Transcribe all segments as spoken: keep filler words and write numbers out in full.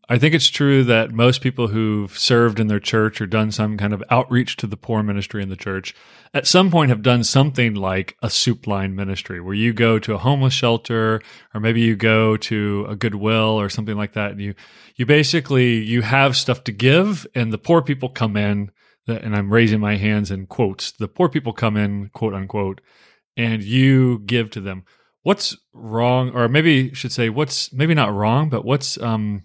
I think it's true that most people who've served in their church or done some kind of outreach to the poor ministry in the church at some point have done something like a soup line ministry where you go to a homeless shelter or maybe you go to a Goodwill or something like that. And you, you basically, you have stuff to give and the poor people come in, and I'm raising my hands in quotes, the poor people come in, quote unquote, and you give to them. What's wrong, or maybe I should say what's maybe not wrong, but what's, um,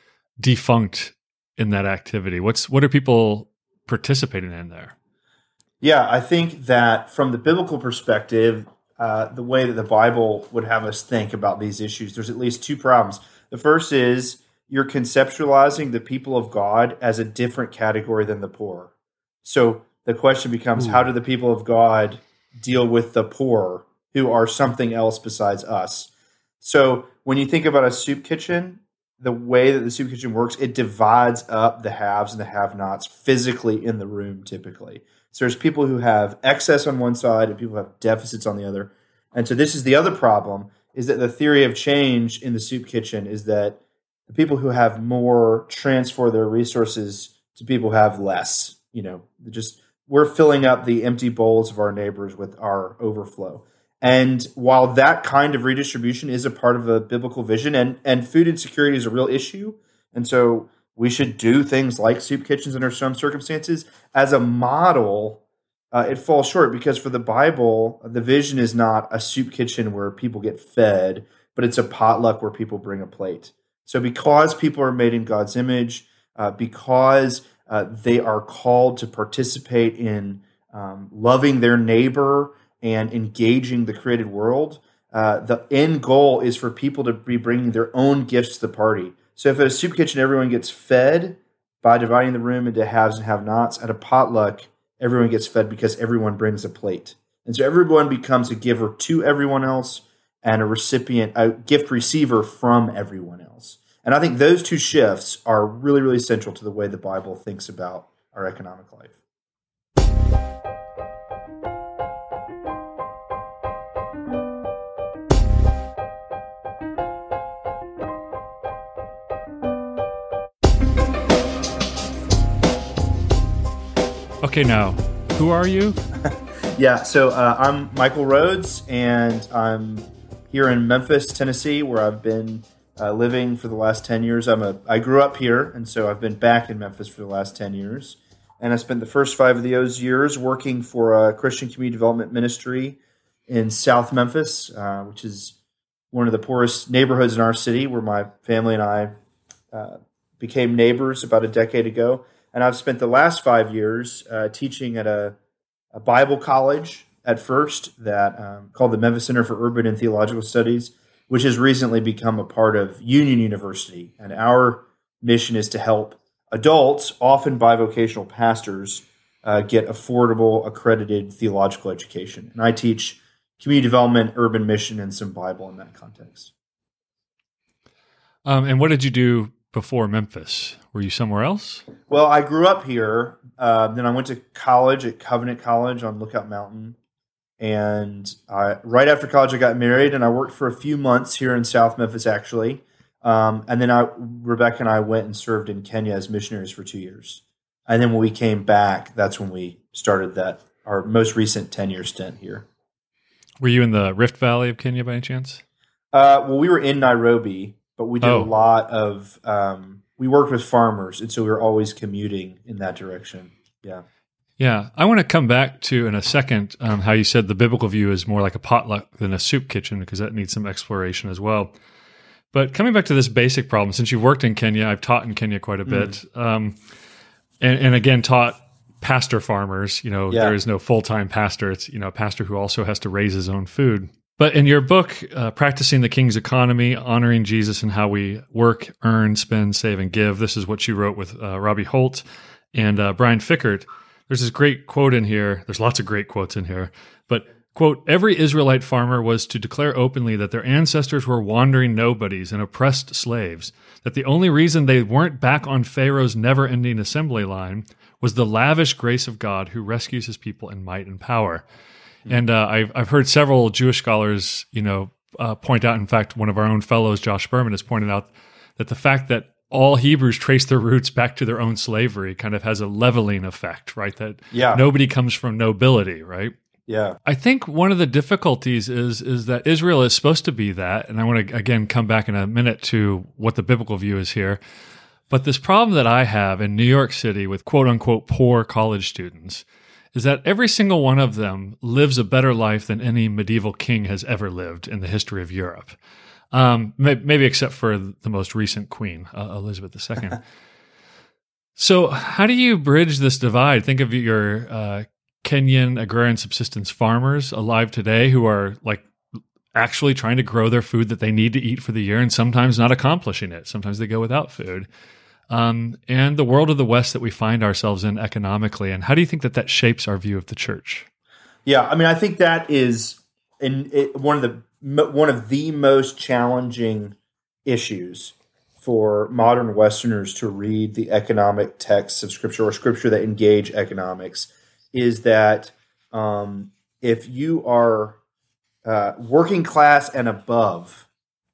defunct in that activity? What's what are people participating in there? Yeah, I think that from the biblical perspective, uh, the way that the Bible would have us think about these issues, there's at least two problems. The first is you're conceptualizing the people of God as a different category than the poor. So the question becomes, Ooh. How do the people of God deal with the poor who are something else besides us? So when you think about a soup kitchen, the way that the soup kitchen works, it divides up the haves and the have-nots physically in the room typically. So there's people who have excess on one side and people who have deficits on the other. And so this is the other problem, is that the theory of change in the soup kitchen is that the people who have more transfer their resources to people who have less. You know, just we're filling up the empty bowls of our neighbors with our overflow. And while that kind of redistribution is a part of a biblical vision, and, and food insecurity is a real issue, and so we should do things like soup kitchens under some circumstances, as a model, uh, it falls short because for the Bible, the vision is not a soup kitchen where people get fed, but it's a potluck where people bring a plate. So because people are made in God's image, uh, because uh, they are called to participate in um, loving their neighbor and engaging the created world, uh, the end goal is for people to be bringing their own gifts to the party. So if at a soup kitchen, everyone gets fed by dividing the room into haves and have-nots, at a potluck, everyone gets fed because everyone brings a plate. And so everyone becomes a giver to everyone else and a recipient, a gift receiver from everyone else. And I think those two shifts are really, really central to the way the Bible thinks about our economic life. Okay, now, who are you? yeah, so uh, I'm Michael Rhodes, and I'm here in Memphis, Tennessee, where I've been uh, living for the last ten years. I'm a I grew up here, and so I've been back in Memphis for the last ten years. And I spent the first five of those years working for a Christian community development ministry in South Memphis, uh, which is one of the poorest neighborhoods in our city, where my family and I uh, became neighbors about a decade ago. And I've spent the last five years uh, teaching at a, a Bible college at first that um, called the Memphis Center for Urban and Theological Studies, which has recently become a part of Union University. And our mission is to help adults, often bivocational pastors, uh, get affordable, accredited theological education. And I teach community development, urban mission, and some Bible in that context. Um, and what did you do before Memphis? Were you somewhere else? Well, I grew up here. Uh, then I went to college at Covenant College on Lookout Mountain. And I, right after college, I got married, and I worked for a few months here in South Memphis, actually. Um, and then I, Rebecca and I went and served in Kenya as missionaries for two years. And then when we came back, that's when we started that our most recent ten-year stint here. Were you in the Rift Valley of Kenya by any chance? Uh, well, we were in Nairobi, but we did oh. a lot of um, – we worked with farmers, and so we were always commuting in that direction. Yeah. Yeah. I want to come back to in a second um, how you said the biblical view is more like a potluck than a soup kitchen, because that needs some exploration as well. But coming back to this basic problem, since you've worked in Kenya, I've taught in Kenya quite a bit, mm. um, and, and again taught pastor farmers. You know, yeah. there is no full-time pastor. It's, you know, a pastor who also has to raise his own food. But in your book, uh, Practicing the King's Economy, Honoring Jesus and How We Work, Earn, Spend, Save, and Give, this is what you wrote with uh, Robbie Holt and uh, Brian Fickert. There's this great quote in here. There's lots of great quotes in here. But, quote, every Israelite farmer was to declare openly that their ancestors were wandering nobodies and oppressed slaves, that the only reason they weren't back on Pharaoh's never-ending assembly line was the lavish grace of God who rescues his people in might and power. And uh, I've I've heard several Jewish scholars, you know, uh, point out. In fact, one of our own fellows, Josh Berman, has pointed out that the fact that all Hebrews trace their roots back to their own slavery kind of has a leveling effect, right? That Yeah. nobody comes from nobility, right? Yeah. I think one of the difficulties is is that Israel is supposed to be that, and I want to again come back in a minute to what the biblical view is here. But this problem that I have in New York City with quote unquote poor college students is that every single one of them lives a better life than any medieval king has ever lived in the history of Europe. Um, maybe except for the most recent queen, uh, Elizabeth the Second. So how do you bridge this divide? Think of your uh, Kenyan agrarian subsistence farmers alive today who are like actually trying to grow their food that they need to eat for the year and sometimes not accomplishing it. Sometimes they go without food. Um, and the world of the West that we find ourselves in economically. And how do you think that that shapes our view of the church? Yeah, I mean, I think that is in, it, one of the one of the most challenging issues for modern Westerners to read the economic texts of Scripture or Scripture that engage economics is that um, if you are uh, working class and above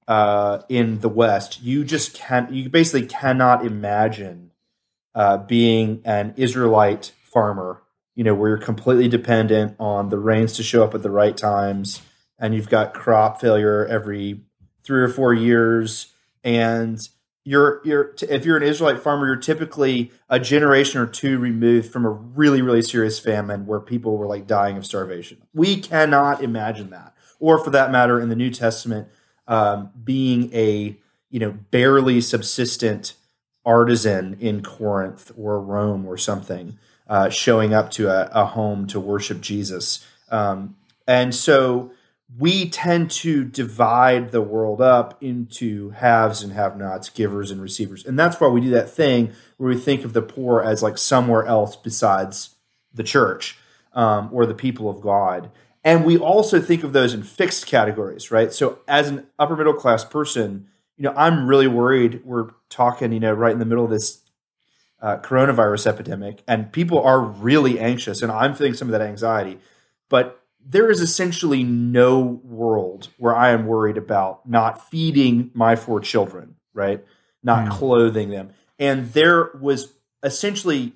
uh, in the West, you just can't. You basically cannot imagine uh, being an Israelite farmer. You know, where you're completely dependent on the rains to show up at the right times, and you've got crop failure every three or four years, and you're you're if you're an Israelite farmer, you're typically a generation or two removed from a really really serious famine where people were like dying of starvation. We cannot imagine that, or for that matter, in the New Testament, um, being a you know barely subsistent artisan in Corinth or Rome or something, uh, showing up to a, a home to worship Jesus, um, and so we tend to divide the world up into haves and have-nots, givers and receivers. And that's why we do that thing where we think of the poor as like somewhere else besides the church um, or the people of God. And we also think of those in fixed categories, right? So as an upper middle class person, you know, I'm really worried. We're talking, you know, right in the middle of this uh, coronavirus epidemic, and people are really anxious, and I'm feeling some of that anxiety. But there is essentially no world where I am worried about not feeding my four children, right? Not mm. clothing them. And there was essentially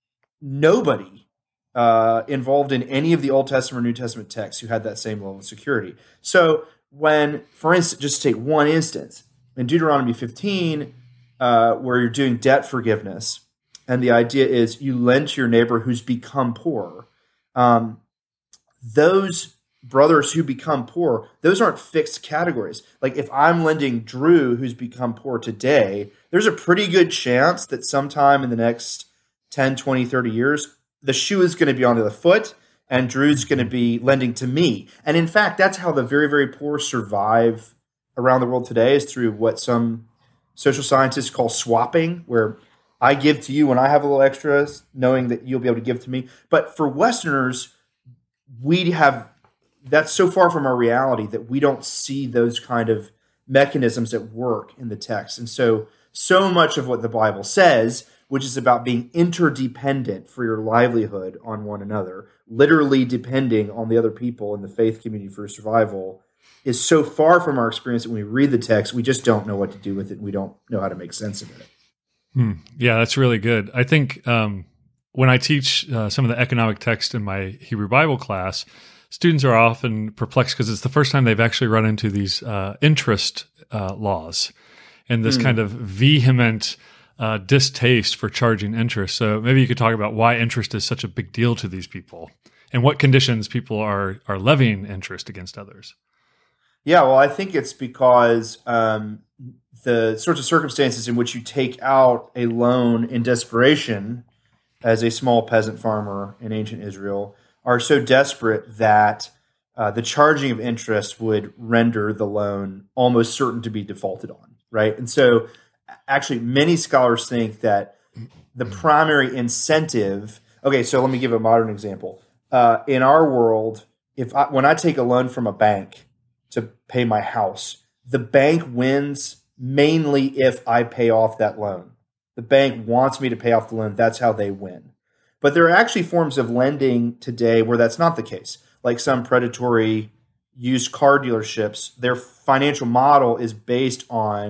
nobody uh, involved in any of the Old Testament or New Testament texts who had that same level of security. So when, for instance, just to take one instance, in Deuteronomy fifteen, uh, where you're doing debt forgiveness, and the idea is you lend to your neighbor who's become poor, um, those brothers who become poor, those aren't fixed categories. Like if I'm lending Drew, who's become poor today, there's a pretty good chance that sometime in the next ten, twenty, thirty years, the shoe is going to be on the other foot and Drew's going to be lending to me. And in fact, that's how the very, very poor survive around the world today, is through what some social scientists call swapping, where I give to you when I have a little extra, knowing that you'll be able to give to me. But for Westerners, we have, that's so far from our reality that we don't see those kind of mechanisms at work in the text. And so, so much of what the Bible says, which is about being interdependent for your livelihood on one another, literally depending on the other people in the faith community for survival, is so far from our experience that when we read the text, we just don't know what to do with it. And we don't know how to make sense of it. Hmm. Yeah, that's really good. I think, um, when I teach uh, some of the economic text in my Hebrew Bible class, students are often perplexed because it's the first time they've actually run into these uh, interest uh, laws and this mm. kind of vehement uh, distaste for charging interest. So maybe you could talk about why interest is such a big deal to these people and what conditions people are are levying interest against others. Yeah, well, I think it's because um, the sorts of circumstances in which you take out a loan in desperation as a small peasant farmer in ancient Israel are so desperate that uh, the charging of interest would render the loan almost certain to be defaulted on, right? And so actually many scholars think that the primary incentive, okay, so let me give a modern example. Uh, in our world, if I, when I take a loan from a bank to pay my house, the bank wins mainly if I pay off that loan. The bank wants me to pay off the loan. That's how they win. But there are actually forms of lending today where that's not the case. Like some predatory used car dealerships, their financial model is based on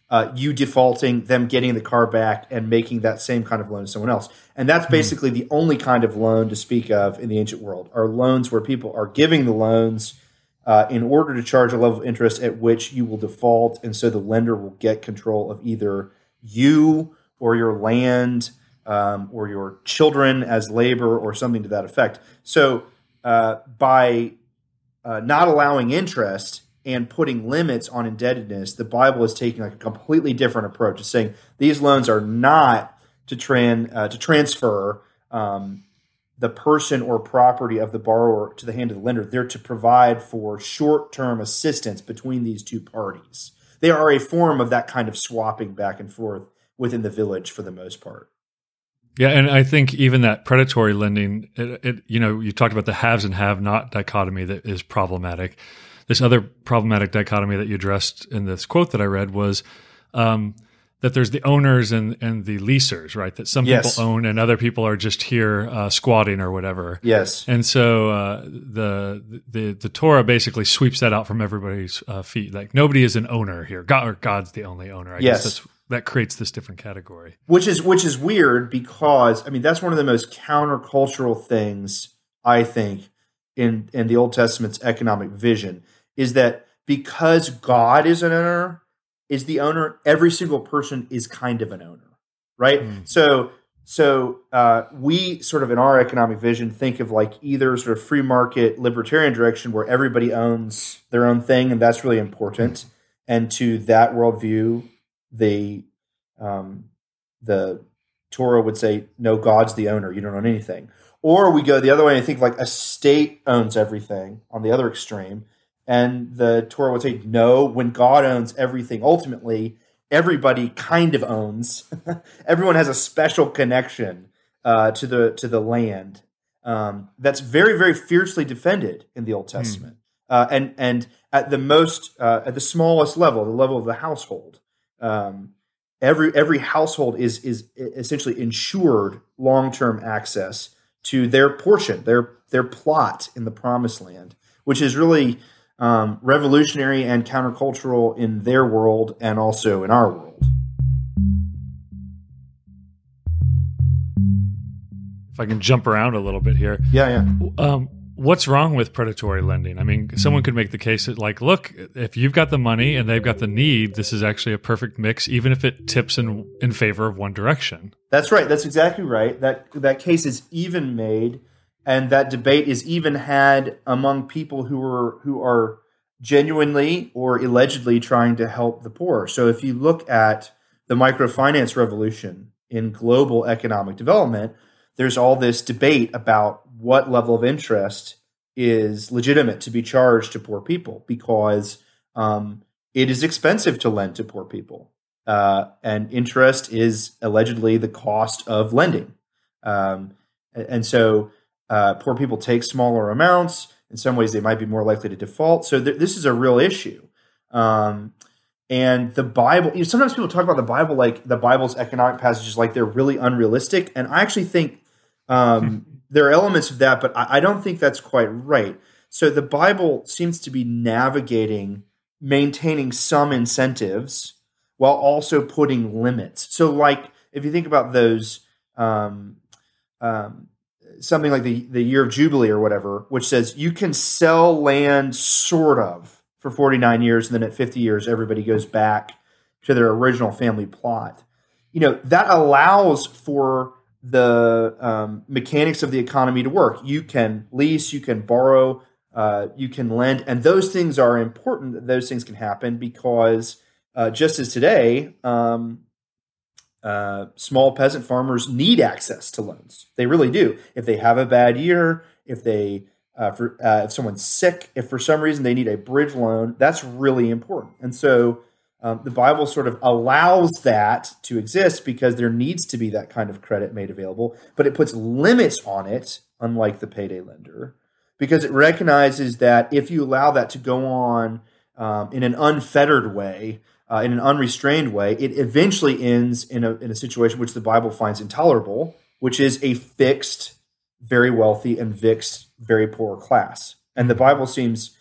uh, you defaulting, them getting the car back, and making that same kind of loan to someone else. And that's basically the only kind of loan to speak of in the ancient world, are loans where people are giving the loans uh, in order to charge a level of interest at which you will default, and so the lender will get control of either you or your land um, or your children as labor or something to that effect. So uh, by uh, not allowing interest and putting limits on indebtedness, the Bible is taking like a completely different approach. It's saying these loans are not to tran uh, to transfer um, the person or property of the borrower to the hand of the lender. They're to provide for short-term assistance between these two parties. They are a form of that kind of swapping back and forth within the village for the most part. Yeah, and I think even that predatory lending, it, it, you know, you talked about the haves and have-not dichotomy that is problematic. This other problematic dichotomy that you addressed in this quote that I read was um, that there's the owners and, and the leasers, right? That some Yes. people own and other people are just here uh, squatting or whatever. Yes. And so uh, the, the the Torah basically sweeps that out from everybody's uh, feet. Like nobody is an owner here. God or God's the only owner. I Yes. guess that's, that creates this different category. Which is which is weird because I mean that's one of the most countercultural things I think in in the Old Testament's economic vision is that because God is an owner, is the owner, every single person is kind of an owner, right? Mm. So so uh, we sort of in our economic vision think of like either sort of free market libertarian direction where everybody owns their own thing and that's really important, and to that worldview, the um, the Torah would say, no, God's the owner. You don't own anything. Or we go the other way and think like a state owns everything on the other extreme. And the Torah would say, no, when God owns everything, ultimately, everybody kind of owns. Everyone has a special connection uh, to the to the land um, that's very, very fiercely defended in the Old Testament. Mm. Uh, and and at the most, uh, at the smallest level, the level of the household, um, every every household is is essentially ensured long-term access to their portion, their their plot in the Promised Land, which is really um, revolutionary and countercultural in their world and also in our world. If I can jump around a little bit here. Yeah, yeah. Um, what's wrong with predatory lending? I mean, someone could make the case that, like, look, if you've got the money and they've got the need, this is actually a perfect mix, even if it tips in in favor of one direction. That's right. That's exactly right. That that case is even made, and that debate is even had among people who are who are genuinely or allegedly trying to help the poor. So if you look at the microfinance revolution in global economic development, there's all this debate about what level of interest is legitimate to be charged to poor people because um, it is expensive to lend to poor people. Uh, and interest is allegedly the cost of lending. Um, and so uh, poor people take smaller amounts. In some ways, they might be more likely to default. So th- this is a real issue. Um, and the Bible, you know, sometimes people talk about the Bible like the Bible's economic passages like they're really unrealistic. And I actually think um, there are elements of that, but I, I don't think that's quite right. So the Bible seems to be navigating, maintaining some incentives while also putting limits. So like if you think about those, um, um, something like the, the year of Jubilee or whatever, which says you can sell land sort of for forty-nine years, and then at fifty years, everybody goes back to their original family plot. You know, that allows for the um, mechanics of the economy to work. You can lease, you can borrow, uh, you can lend, and those things are important that those things can happen because uh, just as today, um, uh, small peasant farmers need access to loans. They really do. If they have a bad year, if they uh, for, uh, if someone's sick, if for some reason they need a bridge loan, that's really important. And so um, the Bible sort of allows that to exist because there needs to be that kind of credit made available, but it puts limits on it, unlike the payday lender, because it recognizes that if you allow that to go on um, in an unfettered way, uh, in an unrestrained way, it eventually ends in a, in a situation which the Bible finds intolerable, which is a fixed, very wealthy and fixed, very poor class. And the Bible seems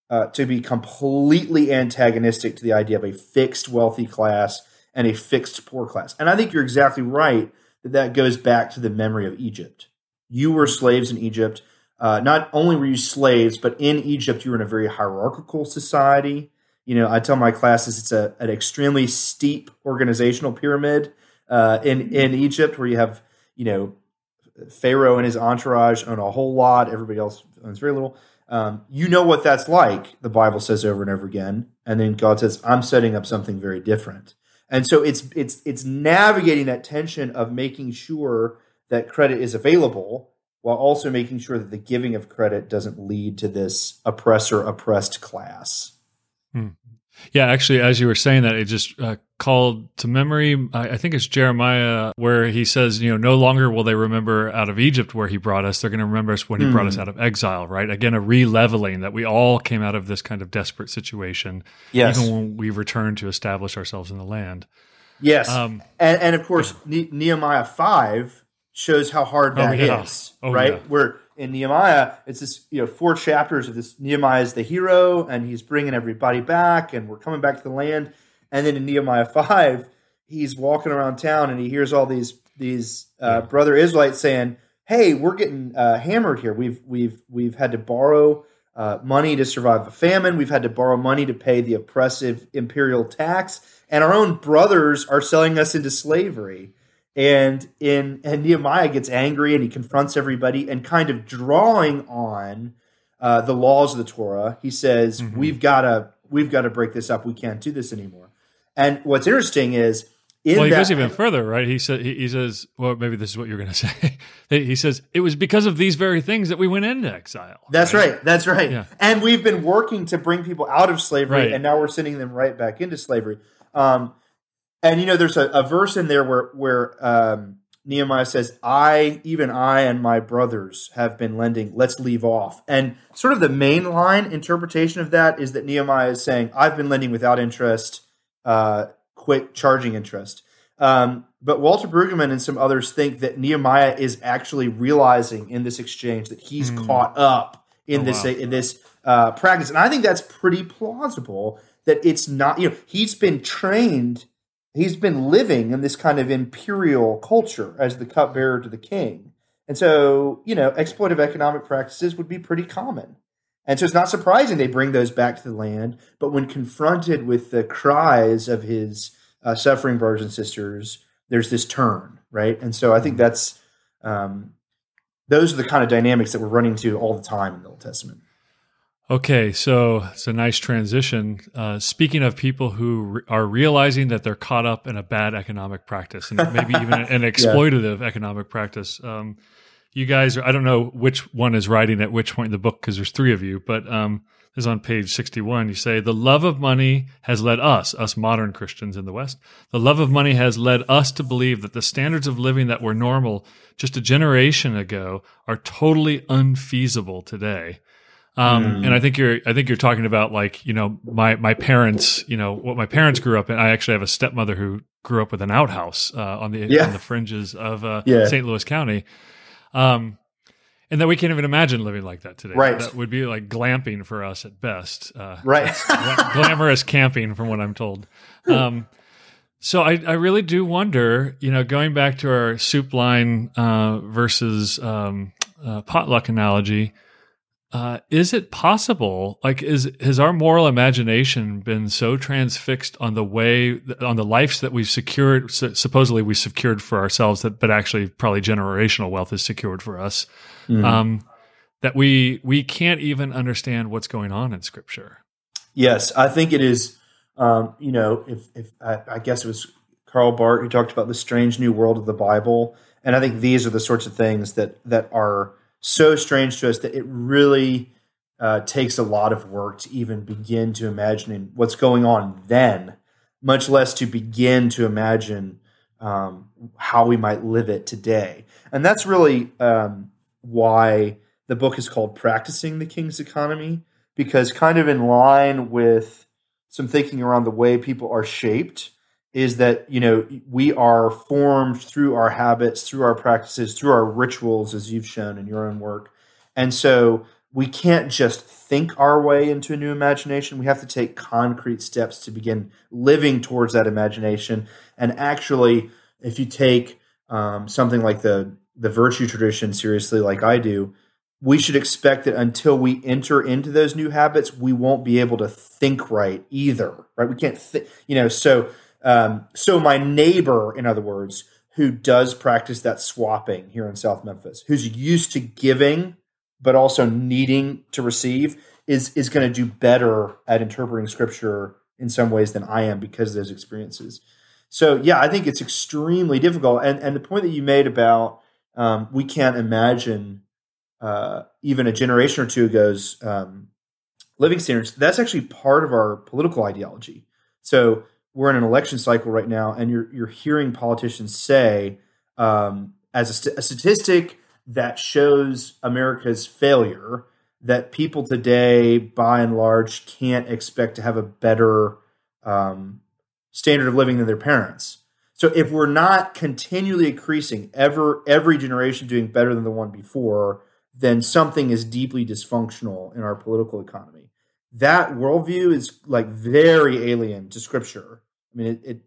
uh, to be completely antagonistic to the idea of a fixed wealthy class and a fixed poor class. And I think you're exactly right that that goes back to the memory of Egypt. You were slaves in Egypt. Uh, not only were you slaves, but in Egypt, you were in a very hierarchical society. You know, I tell my classes it's a, an extremely steep organizational pyramid uh, in, in Egypt, where you have, you know, Pharaoh and his entourage own a whole lot. Everybody else owns very little. Um, you know what that's like, the Bible says over and over again. And then God says, I'm setting up something very different. And so it's it's it's navigating that tension of making sure that credit is available while also making sure that the giving of credit doesn't lead to this oppressor-oppressed class. Hmm. Yeah, actually, as you were saying that, it just uh, called to memory, I, I think it's Jeremiah, where he says, you know, no longer will they remember out of Egypt where he brought us. They're going to remember us when he mm. brought us out of exile, right? Again, a re-leveling that we all came out of this kind of desperate situation, yes. even when we returned to establish ourselves in the land. Yes. Um, and, and of course, ne- Nehemiah five shows how hard that oh, yeah. is, oh, right? Yeah. Where in Nehemiah, it's this, you know, four chapters of this. Nehemiah is the hero, and he's bringing everybody back, and we're coming back to the land. And then in Nehemiah five, he's walking around town, and he hears all these these uh, yeah. brother Israelites saying, "Hey, we're getting uh, hammered here. We've we've we've had to borrow uh, money to survive a famine. We've had to borrow money to pay the oppressive imperial tax, and our own brothers are selling us into slavery." And in and Nehemiah gets angry, and he confronts everybody, and kind of drawing on uh, the laws of the Torah, he says, mm-hmm. "We've got to we've got to break this up. We can't do this anymore." And what's interesting is, in well, he that, goes even further, right? He said he, he says, well, maybe this is what you're going to say. He says it was because of these very things that we went into exile. That's right. right that's right. Yeah. And we've been working to bring people out of slavery, right. and now we're sending them right back into slavery. Um, And, you know, there's a, a verse in there where where um, Nehemiah says, I, even I and my brothers have been lending, let's leave off. And sort of the mainline interpretation of that is that Nehemiah is saying, I've been lending without interest, uh, quit charging interest. Um, but Walter Brueggemann and some others think that Nehemiah is actually realizing in this exchange that he's mm. caught up in oh, this wow. in this uh, practice. And I think that's pretty plausible, that it's not, you know, he's been trained. He's been living in this kind of imperial culture as the cupbearer to the king. And so, you know, exploitive economic practices would be pretty common. And so it's not surprising they bring those back to the land. But when confronted with the cries of his uh, suffering brothers and sisters, there's this turn, right? And so I think that's, um, those are the kind of dynamics that we're running to all the time in the Old Testament. Okay, so it's a nice transition. Uh, speaking of people who re- are realizing that they're caught up in a bad economic practice, and maybe even an exploitative yeah. economic practice, um, you guys are, I don't know which one is writing at which point in the book, because there's three of you, but um, this is on page sixty-one. You say, the love of money has led us, us modern Christians in the West, the love of money has led us to believe that the standards of living that were normal just a generation ago are totally unfeasible today. Um, mm. And I think you're, I think you're talking about, like, you know, my, my parents, you know, what my parents grew up in. I actually have a stepmother who grew up with an outhouse, uh, on the, yeah. on the fringes of, uh, yeah. Saint Louis County. Um, and that we can't even imagine living like that today. Right. That would be like glamping for us at best. Uh, right. Glamorous camping from what I'm told. Um, so I, I really do wonder, you know, going back to our soup line, uh, versus, um, uh, potluck analogy, Uh, is it possible, like, is, has our moral imagination been so transfixed on the way, on the lives that we've secured, supposedly we secured for ourselves, that, but actually probably generational wealth is secured for us, mm-hmm. um, that we, we can't even understand what's going on in Scripture? Yes, I think it is, um, you know, if, if I, I guess it was Karl Barth who talked about the strange new world of the Bible. And I think these are the sorts of things that, that are so strange to us that it really uh, takes a lot of work to even begin to imagine what's going on then, much less to begin to imagine um, how we might live it today. And that's really um, why the book is called Practicing the King's Economy, because kind of in line with some thinking around the way people are shaped is that, you know, we are formed through our habits, through our practices, through our rituals, as you've shown in your own work. And so we can't just think our way into a new imagination. We have to take concrete steps to begin living towards that imagination. And actually, if you take um, something like the, the virtue tradition seriously, like I do, we should expect that until we enter into those new habits, we won't be able to think right either, right? We can't think, you know, so, um, so my neighbor, in other words, who does practice that swapping here in South Memphis, who's used to giving, but also needing to receive, is, is going to do better at interpreting scripture in some ways than I am because of those experiences. So yeah, I think it's extremely difficult. And, and the point that you made about, um, we can't imagine, Uh, even a generation or two ago's um, living standards, that's actually part of our political ideology. So we're in an election cycle right now, and you're you're hearing politicians say, um, as a, st- a statistic that shows America's failure, that people today, by and large, can't expect to have a better um, standard of living than their parents. So if we're not continually increasing, ever every generation doing better than the one before, then something is deeply dysfunctional in our political economy. That worldview is like very alien to Scripture. I mean, it, it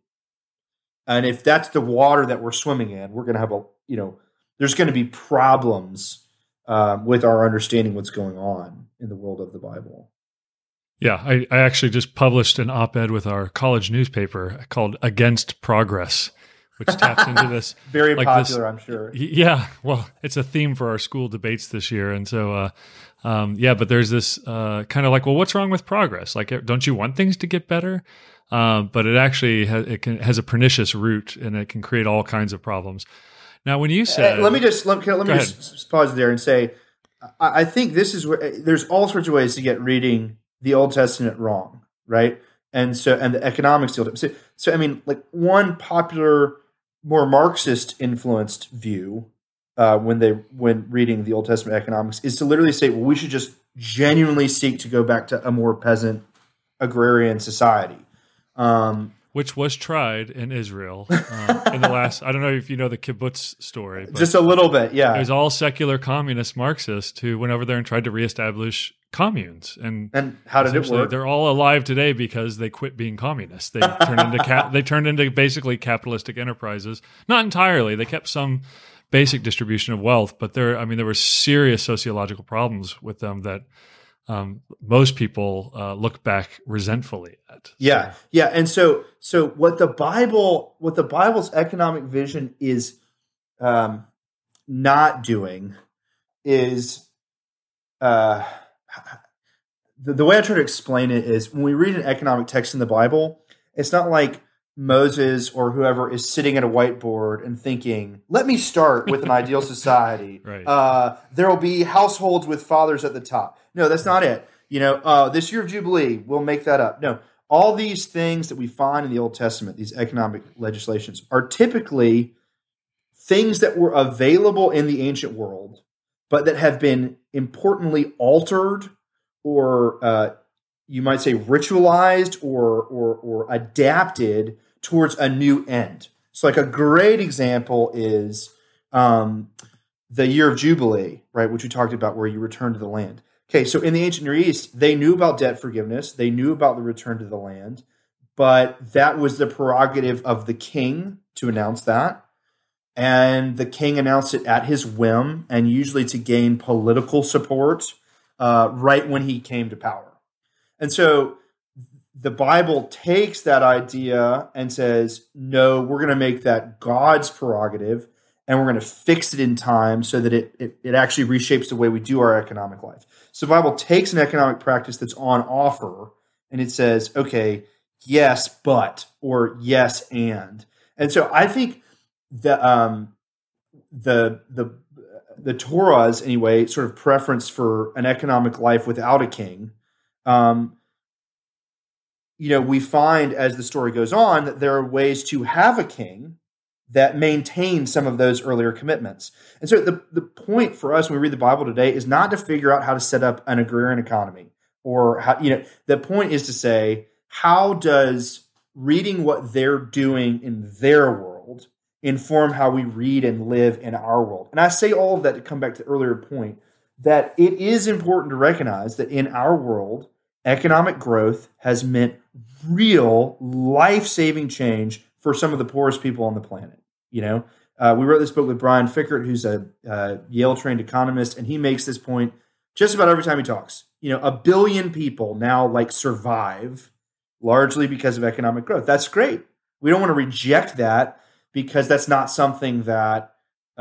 and if that's the water that we're swimming in, we're going to have a, you know, there's going to be problems um, with our understanding what's going on in the world of the Bible. Yeah, I, I actually just published an op-ed with our college newspaper called Against Progress, which taps into this. Very like popular, this, I'm sure. Yeah, well, it's a theme for our school debates this year. And so, uh, um, yeah, but there's this uh, kind of like, well, what's wrong with progress? Like, don't you want things to get better? Um, but it actually has, it can, has a pernicious root, and it can create all kinds of problems. Now, when you said... Uh, let me just let, let me just pause there and say, I, I think this is where there's all sorts of ways to get reading the Old Testament wrong, right? And so, and the economics deal. So, so, I mean, like one popular, more Marxist influenced view uh, when they when reading the Old Testament economics is to literally say, well, we should just genuinely seek to go back to a more peasant agrarian society. Um, Which was tried in Israel uh, in the last, I don't know if you know the kibbutz story. But just a little bit, yeah. It was all secular communist Marxists who went over there and tried to reestablish communes. And, and how did it work? They're all alive today because they quit being communists. They turned into cap- they turned into basically capitalistic enterprises. Not entirely. They kept some basic distribution of wealth, but there, I mean, there were serious sociological problems with them that Um, most people uh, look back resentfully at. So. Yeah, yeah, and so so what the Bible, what the Bible's economic vision is um, not doing is uh, the, the way I try to explain it is when we read an economic text in the Bible, it's not like Moses or whoever is sitting at a whiteboard and thinking, let me start with an ideal society. Right. Uh, there will be households with fathers at the top. No, that's not it. You know, uh, this year of Jubilee, we'll make that up. No, all these things that we find in the Old Testament, these economic legislations, are typically things that were available in the ancient world, but that have been importantly altered or uh, you might say ritualized or, or, or adapted towards a new end. So like a great example is um, the year of Jubilee, right, which we talked about where you return to the land. Okay, so in the ancient Near East, they knew about debt forgiveness. They knew about the return to the land, but that was the prerogative of the king to announce that. And the king announced it at his whim and usually to gain political support uh, right when he came to power. And so the Bible takes that idea and says, no, we're going to make that God's prerogative and we're going to fix it in time so that it, it, it actually reshapes the way we do our economic life. So the Bible takes an economic practice that's on offer and it says, okay, yes, but, or yes, and. And so I think the um, the the the Torah's, anyway, sort of preference for an economic life without a king, um, you know, we find as the story goes on that there are ways to have a king that maintain some of those earlier commitments. And so the, the point for us when we read the Bible today is not to figure out how to set up an agrarian economy or how, you know, the point is to say, how does reading what they're doing in their world inform how we read and live in our world? And I say all of that to come back to the earlier point that it is important to recognize that in our world, economic growth has meant real life-saving change for some of the poorest people on the planet. You know, uh, we wrote this book with Brian Fickert, who's a uh, Yale-trained economist, and he makes this point just about every time he talks. You know, a billion people now like survive largely because of economic growth. That's great. We don't want to reject that because that's not something that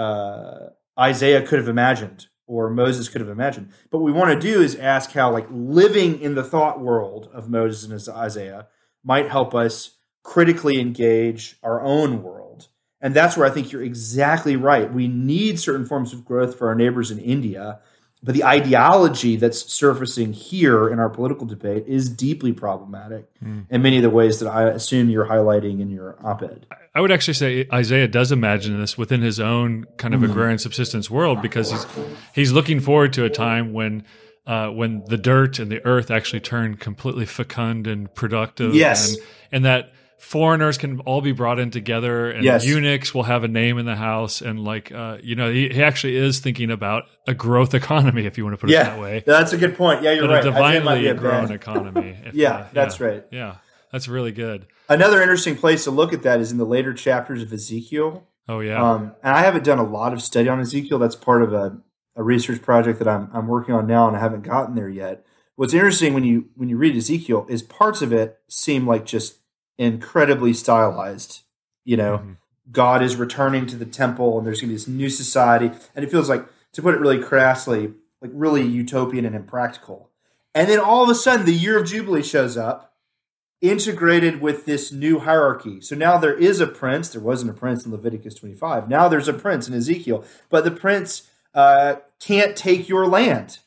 uh, Isaiah could have imagined or Moses could have imagined. But what we want to do is ask how like living in the thought world of Moses and Isaiah might help us critically engage our own world. And that's where I think you're exactly right. We need certain forms of growth for our neighbors in India, but the ideology that's surfacing here in our political debate is deeply problematic mm. in many of the ways that I assume you're highlighting in your op-ed. I would actually say Isaiah does imagine this within his own kind of mm. agrarian subsistence world, because he's he's looking forward to a time when uh, when the dirt and the earth actually turn completely fecund and productive. Yes. And, and that foreigners can all be brought in together, and yes. eunuchs will have a name in the house. And like, uh, you know, he, he actually is thinking about a growth economy, if you want to put yeah, it that way. That's a good point. Yeah, you're but right. A divinely grown economy. If, yeah, uh, that's yeah, right. Yeah, that's really good. Another interesting place to look at that is in the later chapters of Ezekiel. Oh, yeah. Um, and I haven't done a lot of study on Ezekiel. That's part of a, a research project that I'm, I'm working on now, and I haven't gotten there yet. What's interesting when you when you read Ezekiel is parts of it seem like just incredibly stylized. You know, mm-hmm. God is returning to the temple, and there's going to be this new society, and it feels like, to put it really crassly, like really utopian and impractical. And then all of a sudden, the year of Jubilee shows up, integrated with this new hierarchy. So now there is a prince. There wasn't a prince in Leviticus twenty-five. Now there's a prince in Ezekiel, but the prince uh, can't take your land,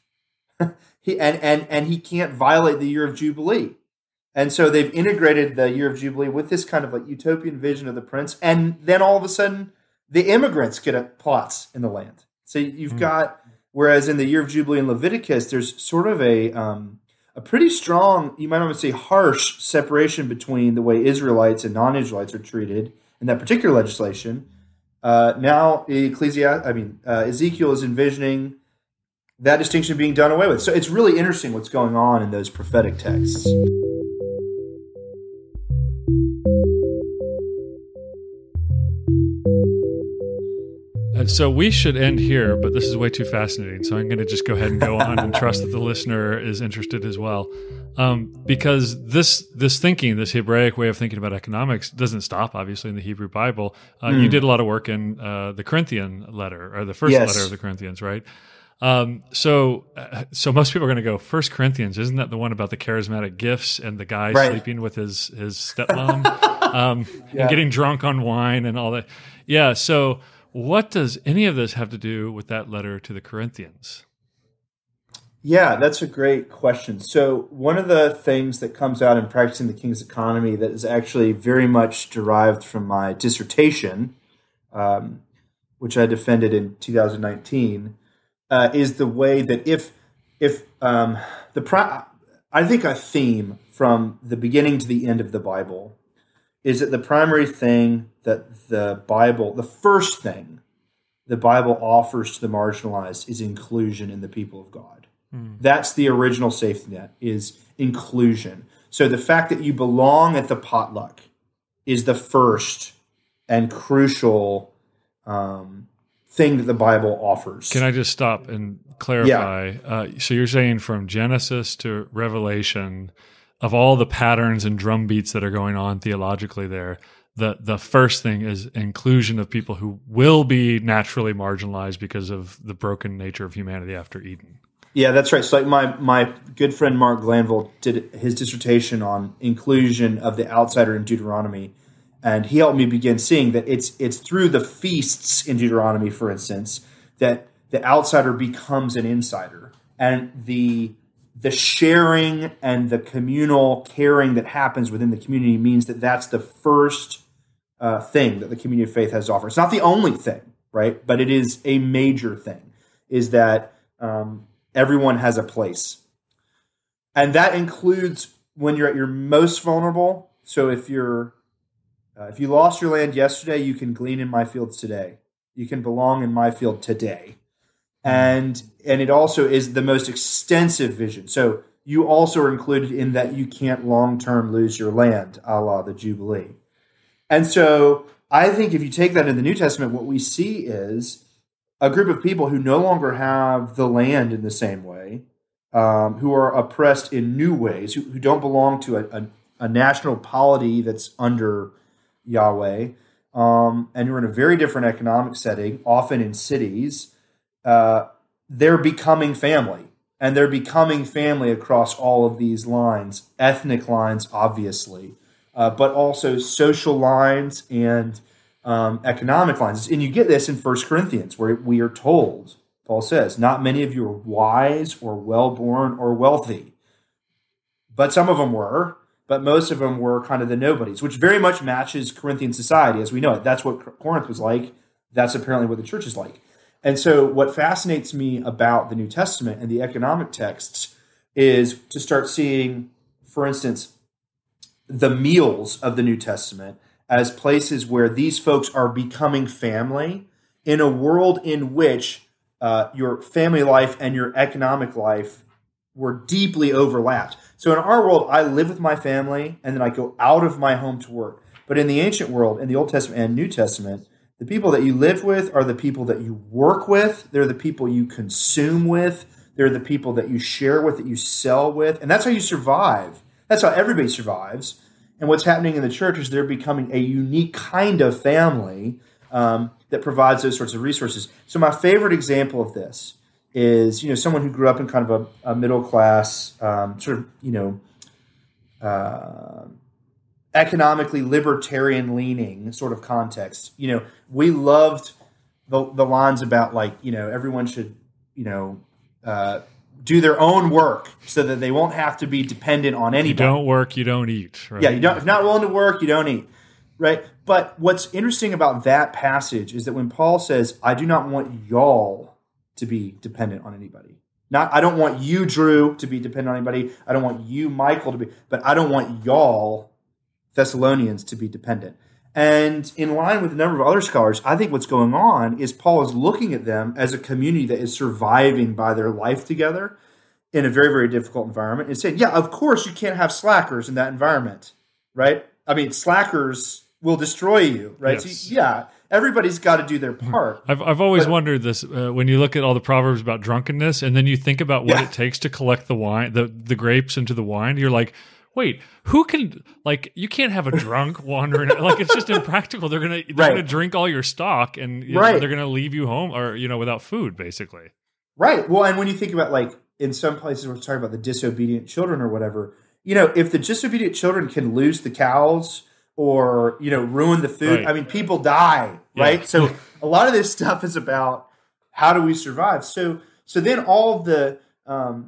he, and and and he can't violate the year of Jubilee. And so they've integrated the year of Jubilee with this kind of like utopian vision of the prince. And then all of a sudden, the immigrants get a plots in the land. So you've mm. got, whereas in the year of Jubilee in Leviticus, there's sort of a um, a pretty strong, you might almost say harsh separation between the way Israelites and non-Israelites are treated in that particular legislation. Uh, now, Ecclesiastes, I mean, uh, Ezekiel is envisioning that distinction being done away with. So it's really interesting what's going on in those prophetic texts. And so we should end here, but this is way too fascinating. So I'm going to just go ahead and go on and trust that the listener is interested as well. Um, because this this thinking, this Hebraic way of thinking about economics doesn't stop, obviously, in the Hebrew Bible. Uh, mm. You did a lot of work in uh, the Corinthian letter, or the first yes. letter of the Corinthians, right? Um, so uh, so most people are going to go, First Corinthians, isn't that the one about the charismatic gifts and the guy right. sleeping with his, his stepmom um, yeah. and getting drunk on wine and all that? Yeah, so... what does any of this have to do with that letter to the Corinthians? Yeah, that's a great question. So one of the things that comes out in Practicing the King's Economy that is actually very much derived from my dissertation, um, which I defended in two thousand nineteen, uh, is the way that if if um, the pri- I think a theme from the beginning to the end of the Bible is that the primary thing that the Bible, the first thing the Bible offers to the marginalized is inclusion in the people of God. Mm. That's the original safety net, is inclusion. So the fact that you belong at the potluck is the first and crucial um, thing that the Bible offers. Can I just stop and clarify? Yeah. Uh, so you're saying from Genesis to Revelation, of all the patterns and drum beats that are going on theologically there, the the first thing is inclusion of people who will be naturally marginalized because of the broken nature of humanity after Eden. Yeah, that's right. So like my, my good friend Mark Glanville did his dissertation on inclusion of the outsider in Deuteronomy, and he helped me begin seeing that it's it's through the feasts in Deuteronomy, for instance, that the outsider becomes an insider. And the the sharing and the communal caring that happens within the community means that that's the first uh, thing that the community of faith has to offer. It's not the only thing, right? But it is a major thing, is that um, everyone has a place. And that includes when you're at your most vulnerable. So if you're uh, if you lost your land yesterday, you can glean in my fields today. You can belong in my field today. And and it also is the most extensive vision. So you also are included in that you can't long-term lose your land, a la the Jubilee. And so I think if you take that in the New Testament, what we see is a group of people who no longer have the land in the same way, um, who are oppressed in new ways, who, who don't belong to a, a, a national polity that's under Yahweh, um, and who are in a very different economic setting, often in cities. Uh, they're becoming family, and they're becoming family across all of these lines, ethnic lines, obviously, uh, but also social lines and um, economic lines. And you get this in First Corinthians, where we are told, Paul says, not many of you are wise or well-born or wealthy, but some of them were, but most of them were kind of the nobodies, which very much matches Corinthian society as we know it. That's what Corinth was like. That's apparently what the church is like. And so what fascinates me about the New Testament and the economic texts is to start seeing, for instance, the meals of the New Testament as places where these folks are becoming family in a world in which uh, your family life and your economic life were deeply overlapped. So in our world, I live with my family and then I go out of my home to work. But in the ancient world, in the Old Testament and New Testament, the people that you live with are the people that you work with. They're the people you consume with. They're the people that you share with, that you sell with. And that's how you survive. That's how everybody survives. And what's happening in the church is they're becoming a unique kind of family um, that provides those sorts of resources. So my favorite example of this is, you know, someone who grew up in kind of a, a middle class, um, sort of, you know, uh, economically libertarian leaning sort of context. You know, we loved the, the lines about like, you know, everyone should, you know, uh, do their own work so that they won't have to be dependent on anybody. You don't work, you don't eat. Right? Yeah, you don't. If not willing to work, you don't eat. Right. But what's interesting about that passage is that when Paul says, I do not want y'all to be dependent on anybody. Not, I don't want you, Drew, to be dependent on anybody. I don't want you, Michael, to be, but I don't want y'all, Thessalonians, to be dependent. And in line with a number of other scholars, I think what's going on is Paul is looking at them as a community that is surviving by their life together in a very, very difficult environment and saying, yeah, of course you can't have slackers in that environment, right? I mean, slackers will destroy you, right? Yes. So, yeah, everybody's got to do their part. I've I've always but, wondered this uh, when you look at all the proverbs about drunkenness, and then you think about what yeah. it takes to collect the wine, the the grapes into the wine. You're like, wait, who can, like, you can't have a drunk wandering, like, it's just impractical. They're going to, they're right. going to drink all your stock and you right. know, they're going to leave you home or, you know, without food, basically. Right. Well, and when you think about, like, in some places we're talking about the disobedient children or whatever, you know, if the disobedient children can lose the cows or, you know, ruin the food, right. I mean, people die, right? Yeah. So a lot of this stuff is about how do we survive? So, so then all of the, um,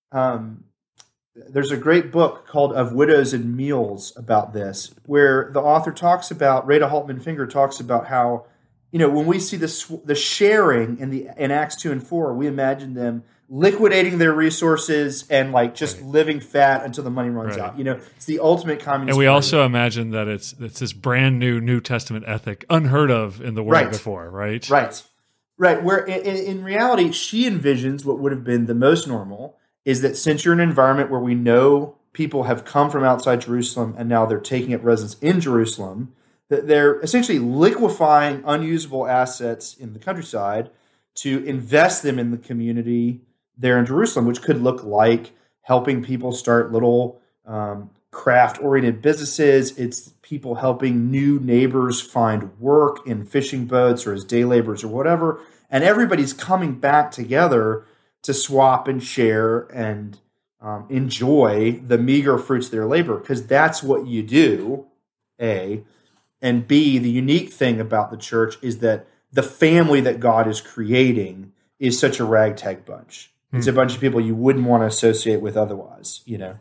um, there's a great book called Of Widows and Meals about this, where the author talks about, Rada Haltman Finger talks about how, you know, when we see the the sharing in the in Acts two and four, we imagine them liquidating their resources and like just right. living fat until the money runs right. out. You know, it's the ultimate communist. And we party. also imagine that it's it's this brand new New Testament ethic, unheard of in the world right. before, right? Right, right. Where in, in reality, she envisions what would have been the most normal. Is that since you're in an environment where we know people have come from outside Jerusalem and now they're taking up residence in Jerusalem, that they're essentially liquefying unusable assets in the countryside to invest them in the community there in Jerusalem, which could look like helping people start little um, craft-oriented businesses. It's people helping new neighbors find work in fishing boats or as day laborers or whatever. And everybody's coming back together to swap and share and um, enjoy the meager fruits of their labor, because that's what you do, A. And B, the unique thing about the church is that the family that God is creating is such a ragtag bunch. Hmm. It's a bunch of people you wouldn't want to associate with otherwise, you know.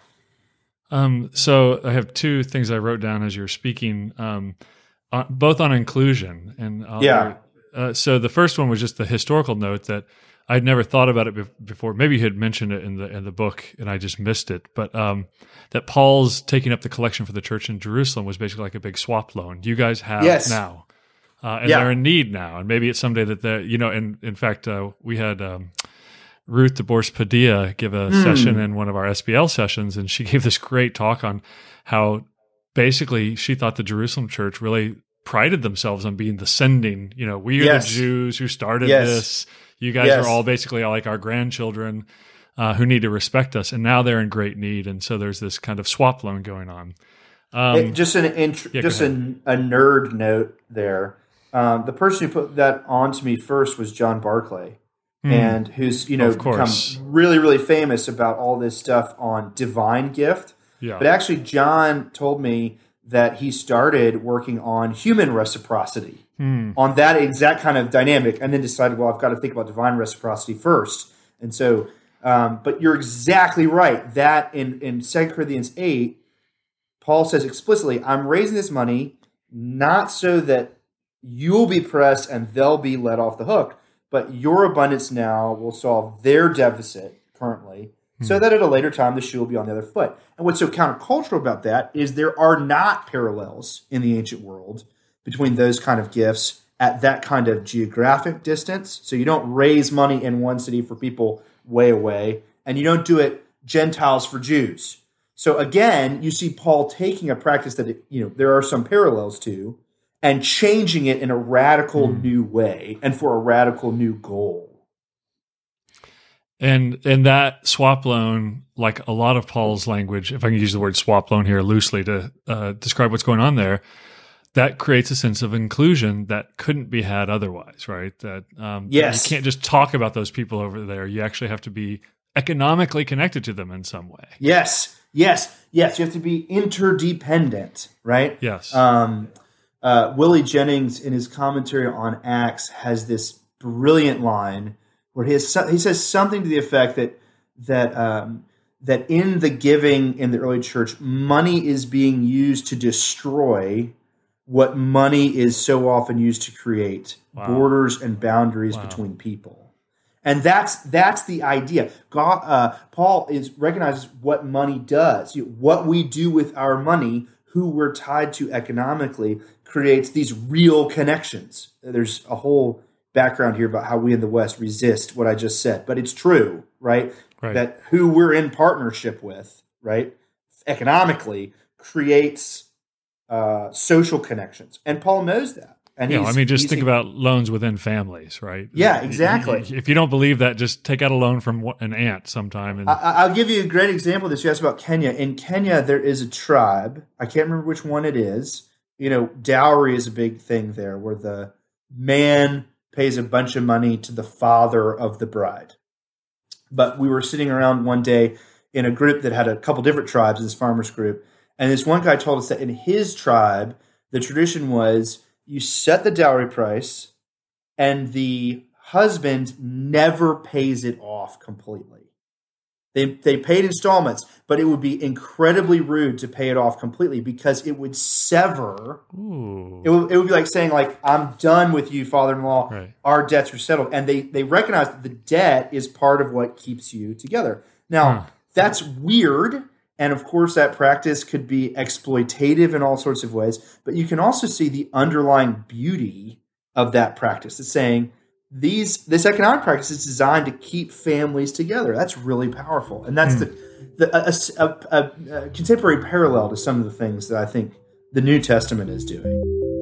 Um, so I have two things I wrote down as you were speaking, um, uh, both on inclusion. And I'll, yeah. Uh, so the first one was just the historical note that I'd never thought about it be- before. Maybe you had mentioned it in the in the book, and I just missed it. But um, that Paul's taking up the collection for the church in Jerusalem was basically like a big swap loan. You guys have yes. now. uh, and Yeah. they're in need now. And maybe it's someday that they, you know. And in fact, uh, we had um, Ruth DeBorse Padilla give a Mm. session in one of our S B L sessions, and she gave this great talk on how basically she thought the Jerusalem church really prided themselves on being the sending. You know, we are Yes. the Jews who started Yes. this. You guys Yes. are all basically like our grandchildren uh, who need to respect us. And now they're in great need. And so there's this kind of swap loan going on. Um, It- just an int- yeah, go just a, a nerd note there. Um, the person who put that on to me first was John Barclay, Hmm. and who's you know Of become course. really really famous about all this stuff on divine gift. yeah. But actually, John told me that he started working on human reciprocity, Hmm. on that exact kind of dynamic, and then decided, well, I've got to think about divine reciprocity first. And so, um, but you're exactly right that in in Second Corinthians eight. Paul says explicitly, I'm raising this money not so that you'll be pressed and they'll be let off the hook, but your abundance now will solve their deficit currently, so that at a later time the shoe will be on the other foot. And what's so countercultural about that is there are not parallels in the ancient world between those kind of gifts at that kind of geographic distance. So you don't raise money in one city for people way away, and you don't do it Gentiles for Jews. So again, you see Paul taking a practice that it, you know there are some parallels to, and changing it in a radical Mm. new way and for a radical new goal. And and that swap loan, like a lot of Paul's language, if I can use the word swap loan here loosely to uh, describe what's going on there, that creates a sense of inclusion that couldn't be had otherwise, right? That um, Yes. you can't just talk about those people over there. You actually have to be economically connected to them in some way. Yes, yes, yes. You have to be interdependent, right? Yes. Um, uh, Willie Jennings, in his commentary on Acts, has this brilliant line where he has, he says something to the effect that that um, that in the giving in the early church, money is being used to destroy what money is so often used to create: Wow. borders and boundaries Wow. between people. And that's that's the idea. God, uh, Paul is recognizes what money does. You know, what we do with our money, who we're tied to economically, creates these real connections. There's a whole background here about how we in the West resist what I just said, but it's true, right? Right. That who we're in partnership with, right, economically creates uh, social connections, and Paul knows that. And Yeah, he's- I mean, just he's think a- about loans within families, right? Yeah, exactly. If you don't believe that, just take out a loan from one- an aunt sometime. And I, I'll give you a great example of this. You asked about Kenya. In Kenya, there is a tribe. I can't remember which one it is. You know, dowry is a big thing there, where the man pays a bunch of money to the father of the bride. But we were sitting around one day in a group that had a couple different tribes, this farmers group. And this one guy told us that in his tribe, the tradition was you set the dowry price and the husband never pays it off completely. They they paid installments, but it would be incredibly rude to pay it off completely because it would sever. Ooh. It would, it would be like saying, like, I'm done with you, father-in-law. Right. Our debts are settled. And they, they recognize that the debt is part of what keeps you together. Now, Huh. that's weird. And of course, that practice could be exploitative in all sorts of ways. But you can also see the underlying beauty of that practice. It's saying these this economic practice is designed to keep families together. That's really powerful. And that's the, the a, a, a, a contemporary parallel to some of the things that I think the New Testament is doing.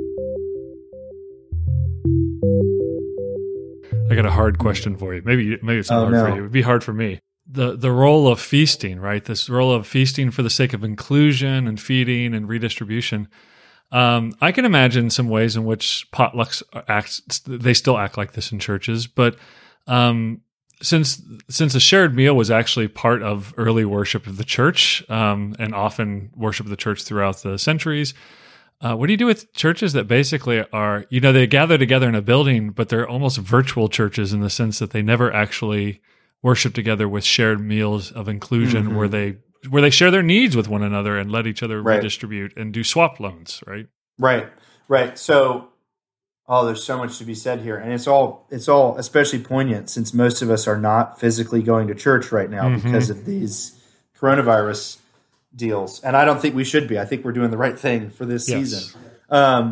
I got a hard question for you. Maybe maybe it's not Oh, hard no. for you. It would be hard for me. The the role of feasting, right? This role of feasting for the sake of inclusion and feeding and redistribution. Um, I can imagine some ways in which potlucks act. They still act like this in churches, but um, since since a shared meal was actually part of early worship of the church, um, and often worship of the church throughout the centuries. Uh, what do you do with churches that basically are, you know, they gather together in a building, but they're almost virtual churches in the sense that they never actually worship together with shared meals of inclusion, Mm-hmm. where they where they share their needs with one another and let each other Right. redistribute and do swap loans, right? Right, right. So, oh, there's so much to be said here, and it's all it's all especially poignant since most of us are not physically going to church right now Mhm. because of these coronavirus deals, and I don't think we should be. I think we're doing the right thing for this Yes. season. Um,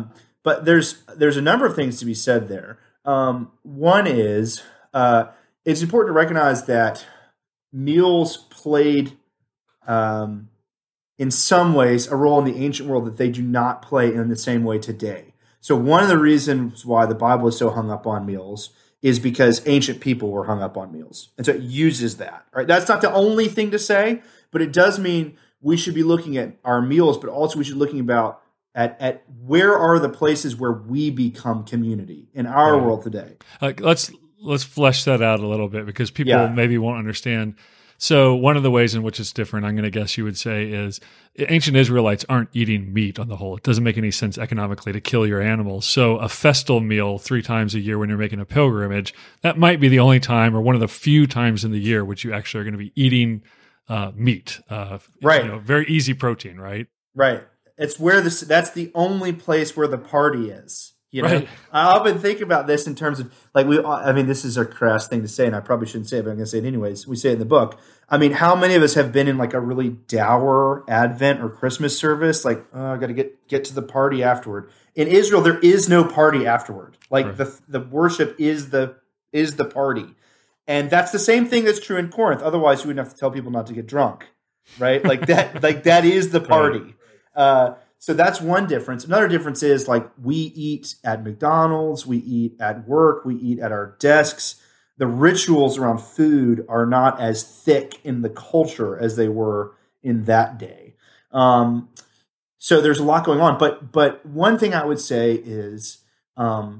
but there's there's a number of things to be said there. Um, one is uh, it's important to recognize that meals played, um, in some ways, a role in the ancient world that they do not play in the same way today. So one of the reasons why the Bible is so hung up on meals is because ancient people were hung up on meals. And so it uses that. Right? That's not the only thing to say, but it does mean we should be looking at our meals, but also we should be looking about at, at where are the places where we become community in our right. world today. Uh, let's let's flesh that out a little bit because people yeah. maybe won't understand. So one of the ways in which it's different, I'm going to guess you would say, is ancient Israelites aren't eating meat on the whole. It doesn't make any sense economically to kill your animals. So a festal meal three times a year when you're making a pilgrimage, that might be the only time or one of the few times in the year which you actually are going to be eating uh, meat. Uh, right. You know, very easy protein, right? Right. It's where this, that's the only place where the party is. You know, right. I often think about this in terms of like we. I mean, this is a crass thing to say, and I probably shouldn't say it, but I'm going to say it anyways. We say it in the book. I mean, how many of us have been in like a really dour Advent or Christmas service? Like, oh, I got to get get to the party afterward. In Israel, there is no party afterward. Like right. the the worship is the is the party, and that's the same thing that's true in Corinth. Otherwise, you wouldn't have to tell people not to get drunk, right? Like that. Like that is the party. Right. Uh, So that's one difference. Another difference is like we eat at McDonald's, we eat at work, we eat at our desks. The rituals around food are not as thick in the culture as they were in that day. Um, so there's a lot going on. But but one thing I would say is um,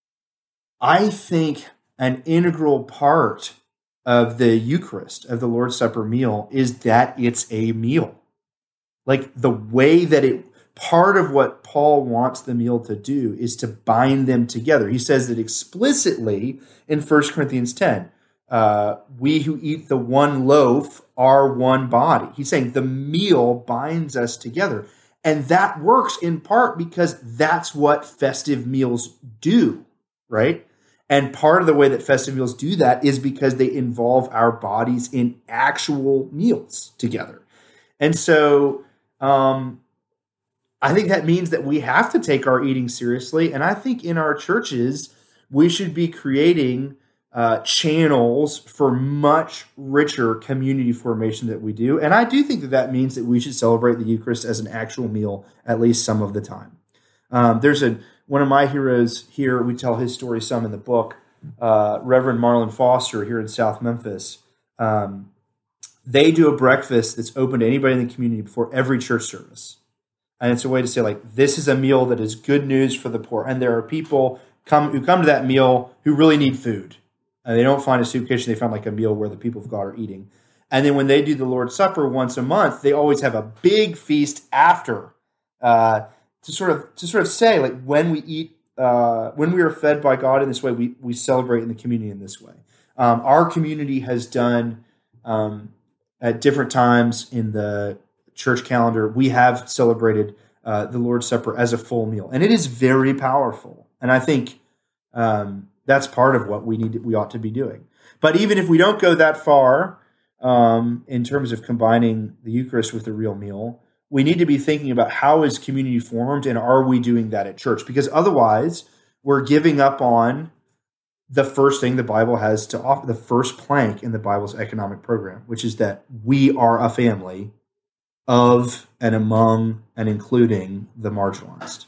I think an integral part of the Eucharist, of the Lord's Supper meal, is that it's a meal. Like the way that it part of what Paul wants the meal to do is to bind them together. He says that explicitly in First Corinthians ten. Uh, we who eat the one loaf are one body. He's saying the meal binds us together. And that works in part because that's what festive meals do, right? And part of the way that festive meals do that is because they involve our bodies in actual meals together. And so, um, I think that means that we have to take our eating seriously. And I think in our churches, we should be creating uh, channels for much richer community formation that we do. And I do think that that means that we should celebrate the Eucharist as an actual meal at least some of the time. Um, there's a one of my heroes here, we tell his story some in the book, uh, Reverend Marlon Foster here in South Memphis. Um, they do a breakfast that's open to anybody in the community before every church service. And it's a way to say, like, this is a meal that is good news for the poor. And there are people come who come to that meal who really need food. And they don't find a soup kitchen. They find like a meal where the people of God are eating. And then when they do the Lord's Supper once a month, they always have a big feast after uh, to sort of to sort of say, like, when we eat, uh, when we are fed by God in this way, we, we celebrate in the community in this way. Um, our community has done um, at different times in the church calendar, we have celebrated uh, the Lord's Supper as a full meal, and it is very powerful. And I think um, that's part of what we need, to, we ought to be doing. But even if we don't go that far um, in terms of combining the Eucharist with the real meal, we need to be thinking about how is community formed, and are we doing that at church? Because otherwise, we're giving up on the first thing the Bible has to offer, the first plank in the Bible's economic program, which is that we are a family of and among and including the marginalized.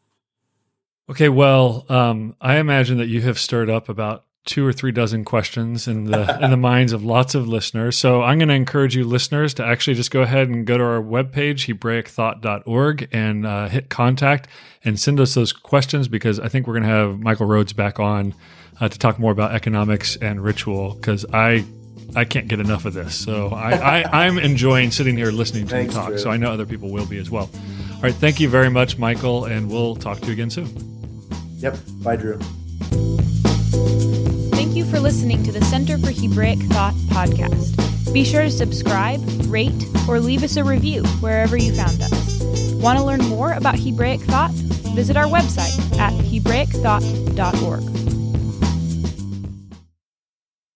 Okay, well, um, I imagine that you have stirred up about two or three dozen questions in the in the minds of lots of listeners. So I'm going to encourage you listeners to actually just go ahead and go to our webpage, Hebraic thought dot org, and uh, hit contact and send us those questions, because I think we're going to have Michael Rhodes back on uh, to talk more about economics and ritual, because I I can't get enough of this. So I, I, I'm enjoying sitting here listening to Thanks, you talk. Drew. So I know other people will be as well. All right. Thank you very much, Michael. And we'll talk to you again soon. Yep. Bye, Drew. Thank you for listening to the Center for Hebraic Thought podcast. Be sure to subscribe, rate, or leave us a review wherever you found us. Want to learn more about Hebraic Thought? Visit our website at Hebraic thought dot org.